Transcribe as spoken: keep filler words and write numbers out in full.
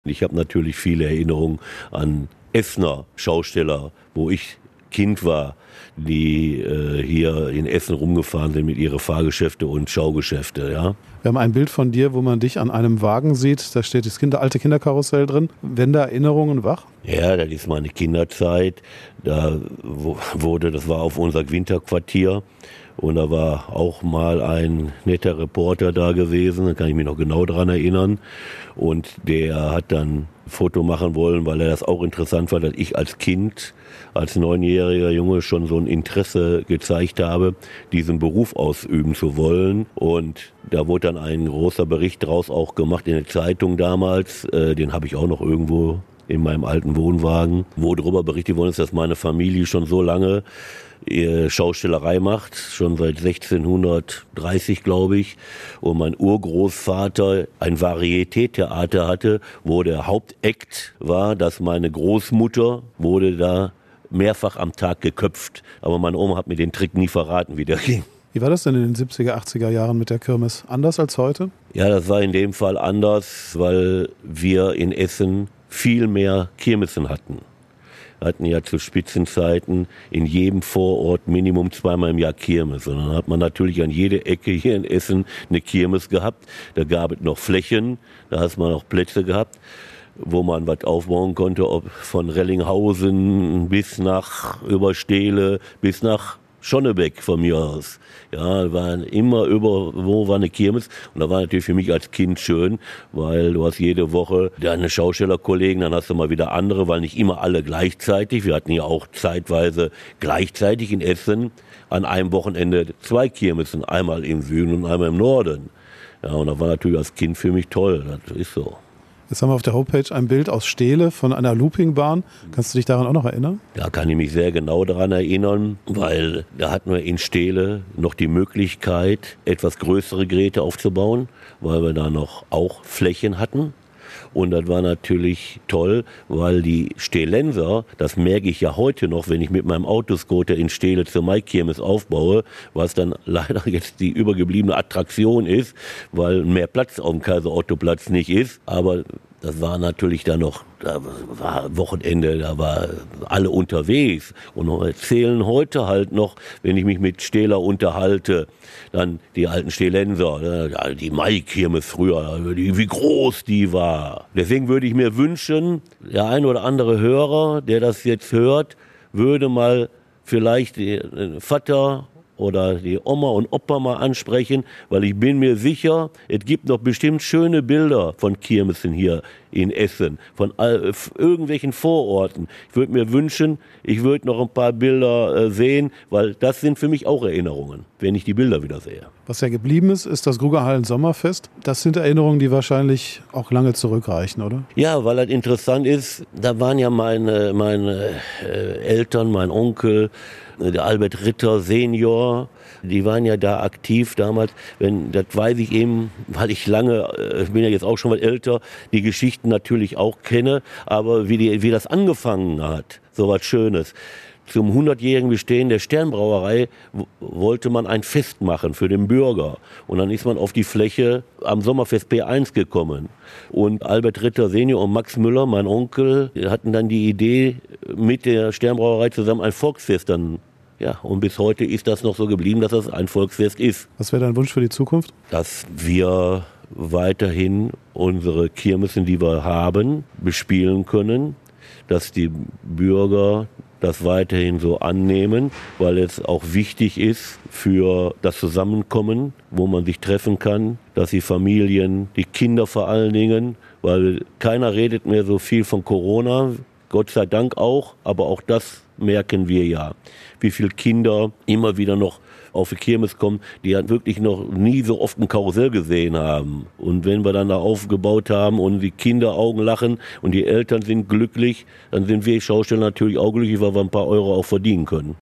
Ich habe natürlich viele Erinnerungen an Essener Schausteller, wo ich Kind war, die äh, hier in Essen rumgefahren sind mit ihren Fahrgeschäfte und Schaugeschäfte. Ja. Wir haben ein Bild von dir, wo man dich an einem Wagen sieht. Da steht das Kinder, alte Kinderkarussell drin. Werden da Erinnerungen wach? Ja, das ist meine Kinderzeit. Da wurde, das war auf unser Winterquartier. Und da war auch mal ein netter Reporter da gewesen, da kann ich mich noch genau dran erinnern. Und der hat dann ein Foto machen wollen, weil er das auch interessant fand, dass ich als Kind, als neunjähriger Junge schon so ein Interesse gezeigt habe, diesen Beruf ausüben zu wollen. Und da wurde dann ein großer Bericht draus auch gemacht in der Zeitung damals, äh, den habe ich auch noch irgendwo in meinem alten Wohnwagen, wo darüber berichtet worden ist, dass meine Familie schon so lange Schaustellerei macht, schon seit sechzehnhundertdreißig, glaube ich. Und mein Urgroßvater ein Varieté-Theater hatte, wo der Hauptakt war, dass meine Großmutter wurde da mehrfach am Tag geköpft. Aber meine Oma hat mir den Trick nie verraten, wie der ging. Wie war das denn in den siebziger, achtziger Jahren mit der Kirmes? Anders als heute? Ja, das war in dem Fall anders, weil wir in Essen viel mehr Kirmessen hatten. Wir hatten ja zu Spitzenzeiten in jedem Vorort Minimum zweimal im Jahr Kirmes. Und dann hat man natürlich an jede Ecke hier in Essen eine Kirmes gehabt. Da gab es noch Flächen, da hat man noch Plätze gehabt, wo man was aufbauen konnte, ob von Rellinghausen bis nach Überstehle, bis nach Schonnebeck von mir aus. Ja, waren immer über, wo war eine Kirmes. Und da war natürlich für mich als Kind schön, weil du hast jede Woche deine Schaustellerkollegen, dann hast du mal wieder andere, weil nicht immer alle gleichzeitig. Wir hatten ja auch zeitweise gleichzeitig in Essen an einem Wochenende zwei Kirmesen, einmal im Süden und einmal im Norden. Ja, und das war natürlich als Kind für mich toll, das ist so. Jetzt haben wir auf der Homepage ein Bild aus Steele von einer Loopingbahn. Kannst du dich daran auch noch erinnern? Da kann ich mich sehr genau daran erinnern, weil da hatten wir in Steele noch die Möglichkeit, etwas größere Geräte aufzubauen, weil wir da noch auch Flächen hatten. Und das war natürlich toll, weil die Steelenser, das merke ich ja heute noch, wenn ich mit meinem Autoscooter in Steele zur Maikirmes aufbaue, was dann leider jetzt die übergebliebene Attraktion ist, weil mehr Platz auf dem Kaiser-Otto-Platz nicht ist. Aber das war natürlich dann noch, da war Wochenende, da war alle unterwegs. Und erzählen heute halt noch, wenn ich mich mit Steeler unterhalte, dann die alten Steelenser, die Maikirmes früher, die, wie groß die war. Deswegen würde ich mir wünschen, der ein oder andere Hörer, der das jetzt hört, würde mal vielleicht den Vater oder die Oma und Opa mal ansprechen, weil ich bin mir sicher, es gibt noch bestimmt schöne Bilder von Kirmesen hier in Essen, von all, irgendwelchen Vororten. Ich würde mir wünschen, ich würde noch ein paar Bilder äh, sehen, weil das sind für mich auch Erinnerungen, wenn ich die Bilder wieder sehe. Was ja geblieben ist, ist das Grugahallen Sommerfest. Das sind Erinnerungen, die wahrscheinlich auch lange zurückreichen, oder? Ja, weil das interessant ist, da waren ja meine, meine äh, Eltern, mein Onkel, der Albert Ritter Senior, die waren ja da aktiv damals. Wenn, das weiß ich eben, weil ich lange, ich bin ja jetzt auch schon mal älter, die Geschichten natürlich auch kenne, aber wie, die, wie das angefangen hat, so was Schönes. Zum hundertjährigen Bestehen der Sternbrauerei w- wollte man ein Fest machen für den Bürger. Und dann ist man auf die Fläche am Sommerfest P eins gekommen. Und Albert Ritter Senior und Max Müller, mein Onkel, hatten dann die Idee, mit der Sternbrauerei zusammen ein Volksfest dann. Ja, und bis heute ist das noch so geblieben, dass das ein Volksfest ist. Was wäre dein Wunsch für die Zukunft? Dass wir weiterhin unsere Kirmesen, die wir haben, bespielen können. Dass die Bürger das weiterhin so annehmen, weil es auch wichtig ist für das Zusammenkommen, wo man sich treffen kann, dass die Familien, die Kinder vor allen Dingen, weil keiner redet mehr so viel von Corona, Gott sei Dank auch, aber auch das merken wir ja, wie viele Kinder immer wieder noch auf die Kirmes kommen, die halt wirklich noch nie so oft ein Karussell gesehen haben. Und wenn wir dann da aufgebaut haben und die Kinderaugen lachen und die Eltern sind glücklich, dann sind wir Schausteller natürlich auch glücklich, weil wir ein paar Euro auch verdienen können.